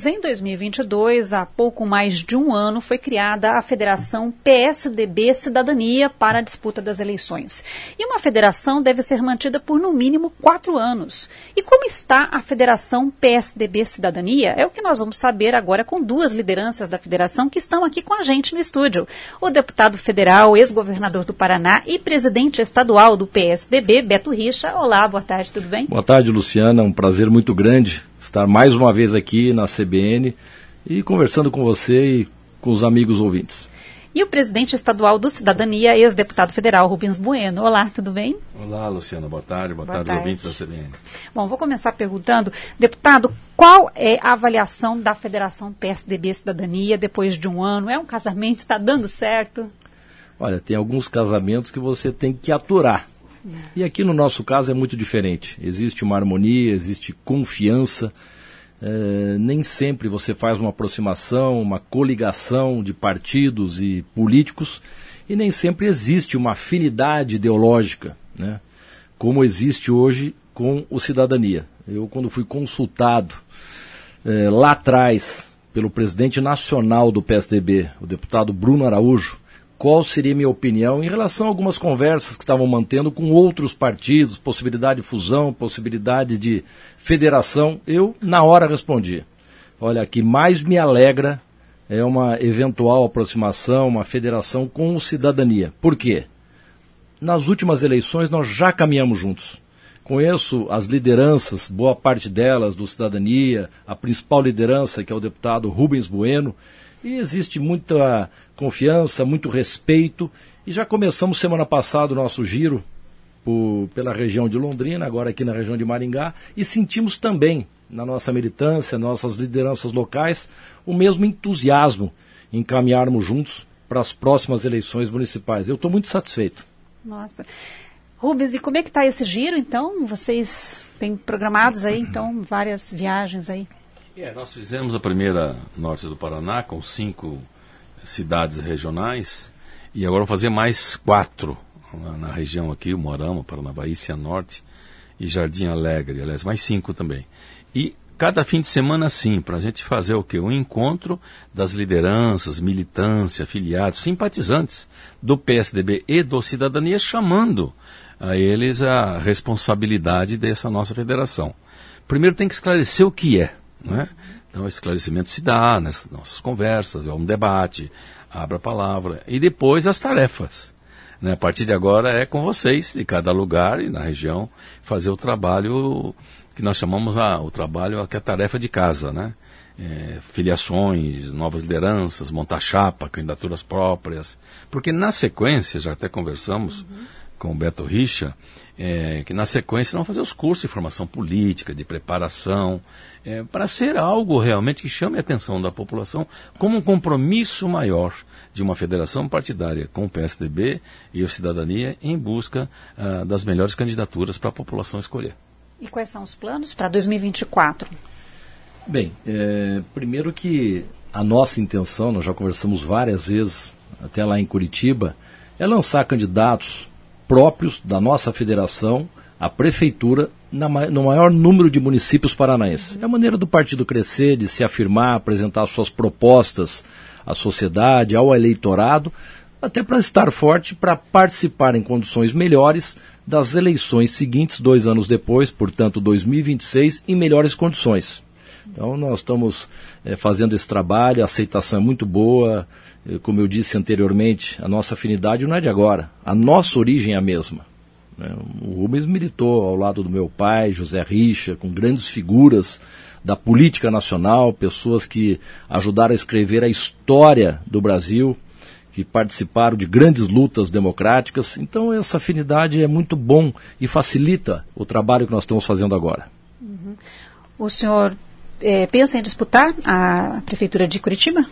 Em 2022, há pouco mais de um ano, foi criada a Federação PSDB Cidadania para a disputa das eleições. E uma federação deve ser mantida por no mínimo 4 anos. E como está a Federação PSDB Cidadania? É o que nós vamos saber agora com 2 lideranças da federação que estão aqui com a gente no estúdio. O deputado federal, ex-governador do Paraná e presidente estadual do PSDB, Beto Richa. Olá, boa tarde, tudo bem? Boa tarde, Luciana. Um prazer muito grande estar mais uma vez aqui na CBN e conversando com você e com os amigos ouvintes. E o presidente estadual do Cidadania, ex-deputado federal, Rubens Bueno. Olá, tudo bem? Olá, Luciana, boa tarde aos ouvintes da CBN. Bom, vou começar perguntando, deputado, qual é a avaliação da Federação PSDB Cidadania depois de um ano? É um casamento, está dando certo? Olha, tem alguns casamentos que você tem que aturar. E aqui no nosso caso é muito diferente. Existe uma harmonia, existe confiança. Nem sempre você faz uma aproximação, uma coligação de partidos e políticos, e nem sempre existe uma afinidade ideológica, né? Como existe hoje com o Cidadania. Eu, quando fui consultado lá atrás pelo presidente nacional do PSDB, o deputado Bruno Araújo, qual seria a minha opinião em relação a algumas conversas que estavam mantendo com outros partidos, possibilidade de fusão, possibilidade de federação, eu na hora respondi. Olha, o que mais me alegra é uma eventual aproximação, uma federação com o Cidadania. Por quê? Nas últimas eleições nós já caminhamos juntos. Conheço as lideranças, boa parte delas do Cidadania, a principal liderança que é o deputado Rubens Bueno, e existe muita confiança, muito respeito, e já começamos semana passada o nosso giro pela região de Londrina, agora aqui na região de Maringá, e sentimos também, na nossa militância, nossas lideranças locais, o mesmo entusiasmo em caminharmos juntos para as próximas eleições municipais. Eu estou muito satisfeito. Nossa. Rubens, e como é que está esse giro, então? Vocês têm programados aí, então, várias viagens aí? Nós fizemos a primeira norte do Paraná, com 5 cidades regionais, e agora vamos fazer mais 4 na região aqui, o Moarama, Paranabaí, Cianorte e Jardim Alegre, aliás, mais 5 também. E cada fim de semana, sim, para a gente fazer o quê? Um encontro das lideranças, militância, afiliados, simpatizantes do PSDB e do Cidadania, chamando a eles a responsabilidade dessa nossa federação. Primeiro tem que esclarecer o que é, não é? Então, esse esclarecimento se dá nas nossas conversas, é um debate, abre a palavra, e depois as tarefas. Né? A partir de agora é com vocês, de cada lugar e na região, fazer o trabalho que nós chamamos o trabalho, que é a tarefa de casa, né? Filiações, novas lideranças, montar chapa, candidaturas próprias. Porque na sequência, já até conversamos com o Beto Richa, que na sequência vão fazer os cursos de formação política, de preparação, para ser algo realmente que chame a atenção da população como um compromisso maior de uma federação partidária com o PSDB e a Cidadania em busca das melhores candidaturas para a população escolher. E quais são os planos para 2024? Bem, primeiro que a nossa intenção, nós já conversamos várias vezes, até lá em Curitiba, é lançar candidatos próprios da nossa federação à prefeitura no maior número de municípios paranaenses. É a maneira do partido crescer, de se afirmar, apresentar suas propostas à sociedade, ao eleitorado, até para estar forte, para participar em condições melhores das eleições seguintes, 2 anos depois, portanto 2026, em melhores condições. Então nós estamos fazendo esse trabalho, a aceitação é muito boa. Como eu disse anteriormente, a nossa afinidade não é de agora, a nossa origem é a mesma. O Rubens militou ao lado do meu pai, José Richa, com grandes figuras da política nacional, pessoas que ajudaram a escrever a história do Brasil, que participaram de grandes lutas democráticas. Então essa afinidade é muito bom e facilita o trabalho que nós estamos fazendo agora. O senhor pensa em disputar a prefeitura de Curitiba?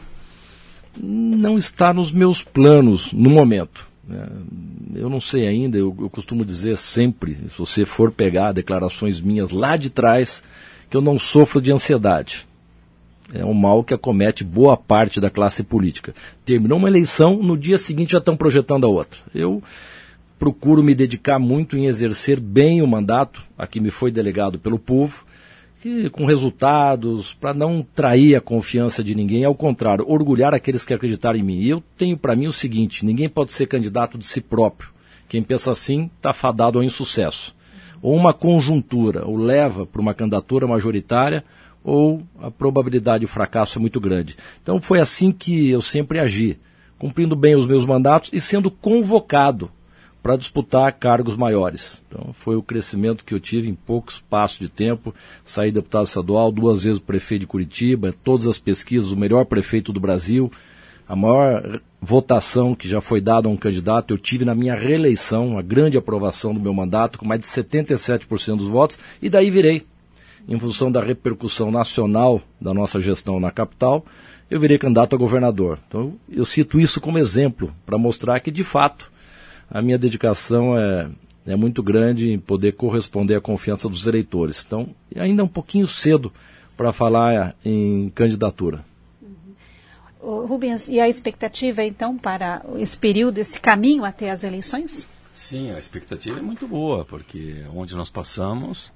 Não está nos meus planos no momento. Eu não sei ainda, eu costumo dizer sempre, se você for pegar declarações minhas lá de trás, que eu não sofro de ansiedade. É um mal que acomete boa parte da classe política. Terminou uma eleição, no dia seguinte já estão projetando a outra. Eu procuro me dedicar muito em exercer bem o mandato a que me foi delegado pelo povo, com resultados, para não trair a confiança de ninguém, ao contrário, orgulhar aqueles que acreditaram em mim. E eu tenho para mim o seguinte: ninguém pode ser candidato de si próprio. Quem pensa assim está fadado ao insucesso. Ou uma conjuntura o leva para uma candidatura majoritária, ou a probabilidade de fracasso é muito grande. Então foi assim que eu sempre agi, cumprindo bem os meus mandatos e sendo convocado para disputar cargos maiores. Então foi o crescimento que eu tive em pouco espaço de tempo. Saí deputado estadual, 2 vezes prefeito de Curitiba, todas as pesquisas, o melhor prefeito do Brasil. A maior votação que já foi dada a um candidato eu tive na minha reeleição, uma grande aprovação do meu mandato, com mais de 77% dos votos, e daí virei. Em função da repercussão nacional da nossa gestão na capital, eu virei candidato a governador. Então eu cito isso como exemplo, para mostrar que, de fato, a minha dedicação é muito grande em poder corresponder à confiança dos eleitores. Então, ainda é um pouquinho cedo para falar em candidatura. Rubens, e a expectativa, então, para esse período, esse caminho até as eleições? Sim, a expectativa é muito boa, porque onde nós passamos,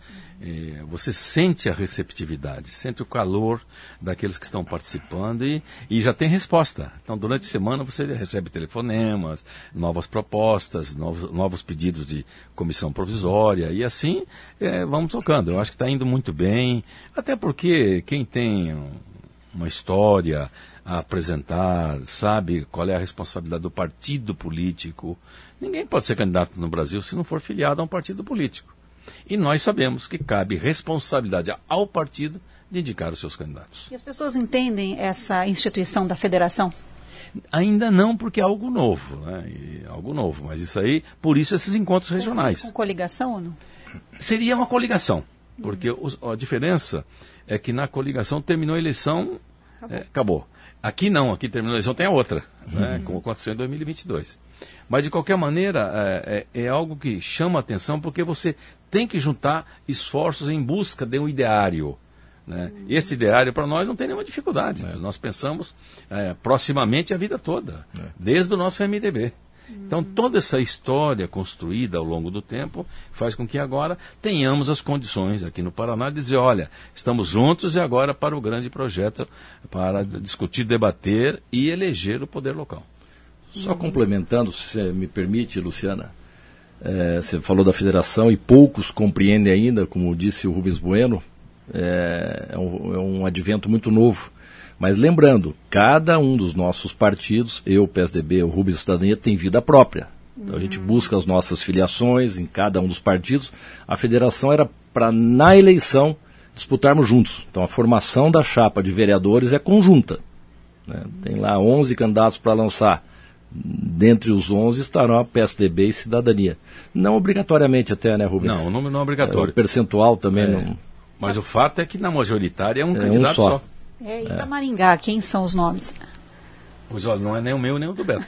você sente a receptividade, sente o calor daqueles que estão participando e já tem resposta. Então, durante a semana você recebe telefonemas, novas propostas, novos pedidos de comissão provisória e assim vamos tocando. Eu acho que está indo muito bem, até porque quem tem uma história a apresentar, sabe qual é a responsabilidade do partido político. Ninguém pode ser candidato no Brasil se não for filiado a um partido político. E nós sabemos que cabe responsabilidade ao partido de indicar os seus candidatos. E as pessoas entendem essa instituição da federação? Ainda não, porque é algo novo, né? Algo novo, mas isso aí, por isso esses encontros regionais. Com coligação ou não? Seria uma coligação, porque a diferença é que na coligação terminou a eleição, acabou. Aqui não, aqui terminou a eleição, tem a outra, né? Como aconteceu em 2022. Mas, de qualquer maneira, é algo que chama a atenção, porque você tem que juntar esforços em busca de um ideário. Né? Esse ideário, para nós, não tem nenhuma dificuldade. Nós pensamos proximamente a vida toda, desde o nosso MDB. Então, toda essa história construída ao longo do tempo faz com que agora tenhamos as condições aqui no Paraná de dizer, olha, estamos juntos e agora para o grande projeto, para discutir, debater e eleger o poder local. Só complementando, se você me permite, Luciana, você falou da federação e poucos compreendem ainda, como disse o Rubens Bueno, é um advento muito novo. Mas lembrando, cada um dos nossos partidos, eu, PSDB, o Rubens Cidadania, tem vida própria. Então a gente busca as nossas filiações em cada um dos partidos. A federação era para, na eleição, disputarmos juntos. Então a formação da chapa de vereadores é conjunta. Né? Tem lá 11 candidatos para lançar. Dentre os 11 estarão a PSDB e Cidadania. Não obrigatoriamente até, né, Rubens? Não, o número não é obrigatório. O percentual também não... Mas o fato é que na majoritária é um candidato só. E para Maringá, quem são os nomes? Pois olha, não é nem o meu nem o do Beto.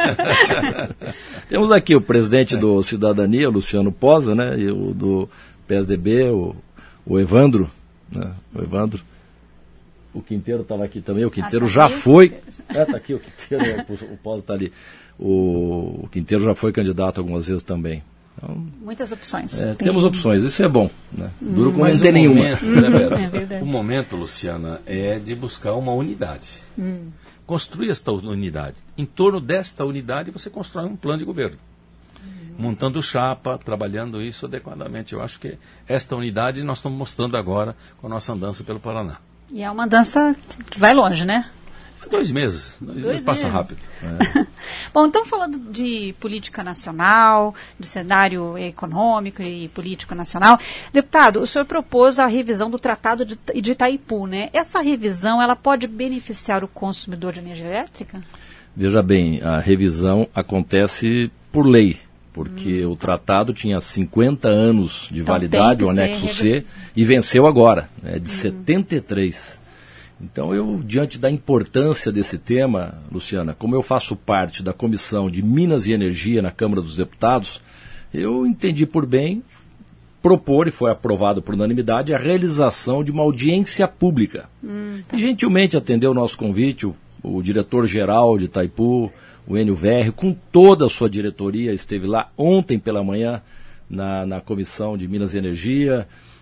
Temos aqui o presidente do Cidadania, Luciano Posa, né? E o do PSDB, o Evandro. Né? O Evandro. O Quinteiro estava aqui também. O Quinteiro já foi. Está aqui o Quinteiro, o Posa está ali. O Quinteiro já foi candidato algumas vezes também. Então, muitas opções. Temos opções, isso é bom. Né? Duro como não tem nenhuma. O momento, Luciana, é de buscar uma unidade. Construir esta unidade. Em torno desta unidade, você constrói um plano de governo. Montando chapa, trabalhando isso adequadamente. Eu acho que esta unidade nós estamos mostrando agora com a nossa andança pelo Paraná. E é uma dança que vai longe, né? 2 meses. 2 meses passa rápido. Bom, então falando de política nacional, de cenário econômico e político nacional, deputado, o senhor propôs a revisão do Tratado de Itaipu, né? Essa revisão, ela pode beneficiar o consumidor de energia elétrica? Veja bem, a revisão acontece por lei, porque o tratado tinha 50 anos de validade, o anexo C, e venceu agora, de 73. Então, diante da importância desse tema, Luciana, como eu faço parte da Comissão de Minas e Energia na Câmara dos Deputados, eu entendi por bem propor, e foi aprovado por unanimidade, a realização de uma audiência pública. E gentilmente atendeu o nosso convite o diretor-geral de Itaipu, o Enio Verri, com toda a sua diretoria, esteve lá ontem pela manhã na Comissão de Minas e Energia.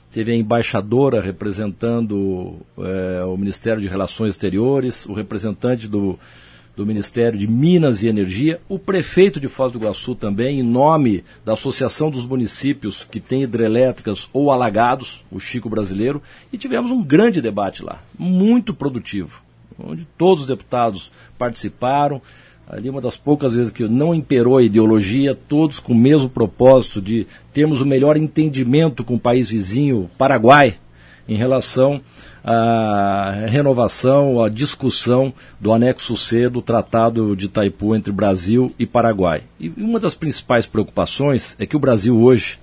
teve a embaixadora representando o Ministério de Relações Exteriores, o representante do Ministério de Minas e Energia, o prefeito de Foz do Iguaçu também, em nome da Associação dos Municípios que tem hidrelétricas ou alagados, o Chico Brasileiro, e tivemos um grande debate lá, muito produtivo, onde todos os deputados participaram. Ali uma das poucas vezes que não imperou a ideologia, todos com o mesmo propósito de termos o melhor entendimento com o país vizinho, Paraguai, em relação à renovação, à discussão do anexo C do Tratado de Itaipu entre Brasil e Paraguai. E uma das principais preocupações é que o Brasil hoje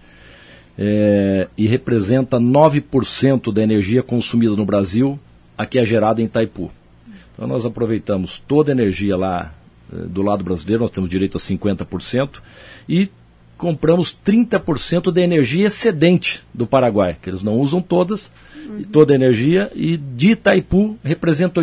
e representa 9% da energia consumida no Brasil, a que é gerada em Itaipu. Então nós aproveitamos toda a energia lá do lado brasileiro, nós temos direito a 50%, e compramos 30% da energia excedente do Paraguai, que eles não usam todas, toda a energia, e de Itaipu representa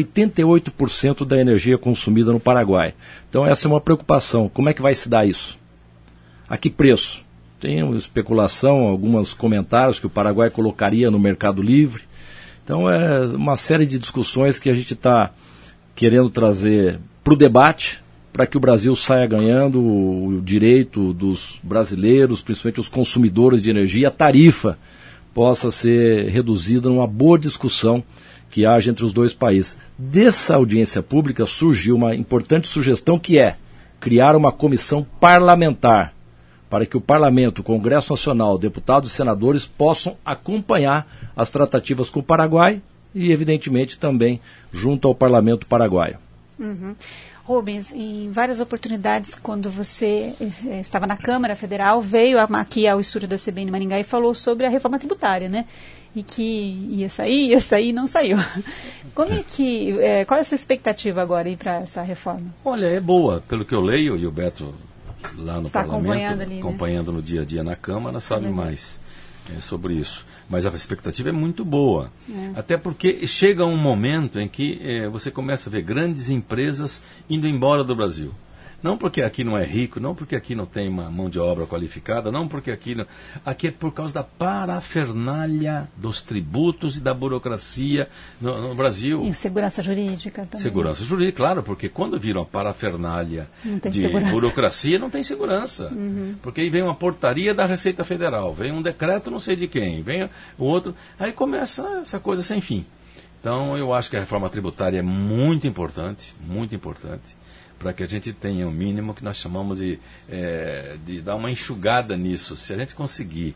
88% da energia consumida no Paraguai. Então essa é uma preocupação. Como é que vai se dar isso? A que preço? Tem uma especulação, alguns comentários que o Paraguai colocaria no mercado livre. Então é uma série de discussões que a gente está querendo trazer para o debate, para que o Brasil saia ganhando o direito dos brasileiros, principalmente os consumidores de energia, a tarifa possa ser reduzida numa boa discussão que haja entre os dois países. Dessa audiência pública surgiu uma importante sugestão, que é criar uma comissão parlamentar para que o Parlamento, o Congresso Nacional, deputados e senadores possam acompanhar as tratativas com o Paraguai e, evidentemente, também junto ao Parlamento paraguaio. Uhum. Rubens, em várias oportunidades, quando você estava na Câmara Federal, veio aqui ao estúdio da CBN Maringá e falou sobre a reforma tributária, né? E que ia sair e não saiu. Como é que, qual é essa expectativa agora para essa reforma? Olha, é boa. Pelo que eu leio, e o Beto lá no acompanhando Parlamento, ali, acompanhando no dia a dia na Câmara, sabe mais sobre isso. Mas a expectativa é muito boa. Até porque chega um momento em que você começa a ver grandes empresas indo embora do Brasil. Não porque aqui não é rico, não porque aqui não tem uma mão de obra qualificada, não porque aqui não... Aqui é por causa da parafernália dos tributos e da burocracia no Brasil. E segurança jurídica também. Segurança jurídica, claro, porque quando viram a parafernália de burocracia, não tem segurança. Uhum. Porque aí vem uma portaria da Receita Federal, vem um decreto não sei de quem, vem o outro... Aí começa essa coisa sem fim. Então eu acho que a reforma tributária é muito importante, para que a gente tenha o mínimo que nós chamamos de dar uma enxugada nisso. Se a gente conseguir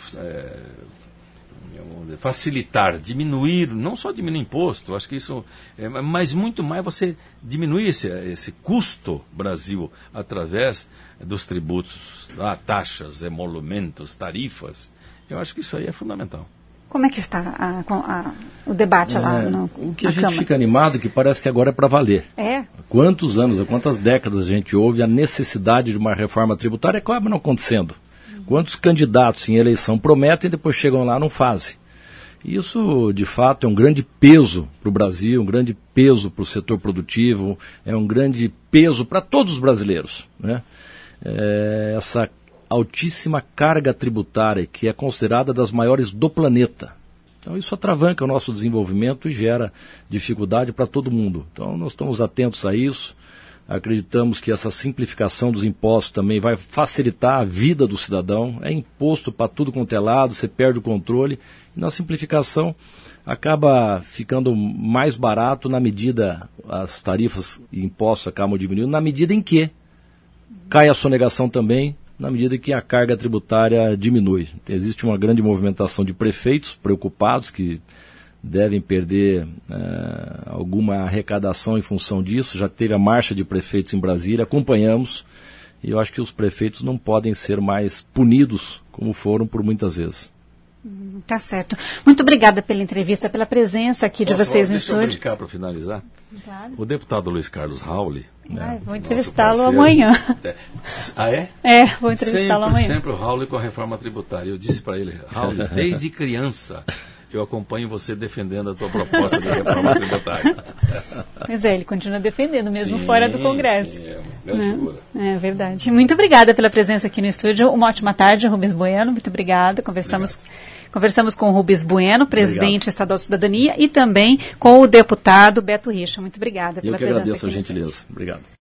facilitar, diminuir, não só diminuir imposto, acho que isso, mas muito mais você diminuir esse custo Brasil através dos tributos, taxas, emolumentos, tarifas, eu acho que isso aí é fundamental. Como é que está o debate lá no O que a gente fica animado é que parece que agora é para valer. Há quantos anos, há quantas décadas a gente ouve a necessidade de uma reforma tributária e acaba não acontecendo. Quantos candidatos em eleição prometem e depois chegam lá e não fazem. Isso, de fato, é um grande peso para o Brasil, um grande peso para o setor produtivo, é um grande peso para todos os brasileiros, né? Essa altíssima carga tributária, que é considerada das maiores do planeta. Então isso atravanca o nosso desenvolvimento e gera dificuldade para todo mundo. Então nós estamos atentos a isso, acreditamos que essa simplificação dos impostos também vai facilitar a vida do cidadão. É imposto para tudo quanto é lado, você perde o controle, e na simplificação acaba ficando mais barato na medida, as tarifas e impostos acabam diminuindo, na medida em que cai a sonegação também, na medida que a carga tributária diminui. Existe uma grande movimentação de prefeitos preocupados que devem perder alguma arrecadação em função disso. Já teve a marcha de prefeitos em Brasília, acompanhamos, e eu acho que os prefeitos não podem ser mais punidos como foram por muitas vezes. Tá certo. Muito obrigada pela entrevista, pela presença aqui de vocês no estúdio. Deixa eu brincar para finalizar. Claro. O deputado Luiz Carlos Rauli... vou entrevistá-lo amanhã. Vou entrevistá-lo amanhã. Sempre o Rauli com a reforma tributária. Eu disse para ele, Rauli, desde criança eu acompanho você defendendo a tua proposta de reforma tributária. Pois ele continua defendendo, mesmo fora do Congresso. Sim, é uma grande figura. É verdade. Muito obrigada pela presença aqui no estúdio. Uma ótima tarde, Rubens Bueno. Muito obrigada. Conversamos Conversamos com o Rubens Bueno, presidente estadual de Cidadania, e também com o deputado Beto Richa. Muito obrigada pela presença aqui. Eu que agradeço a gentileza. Obrigado.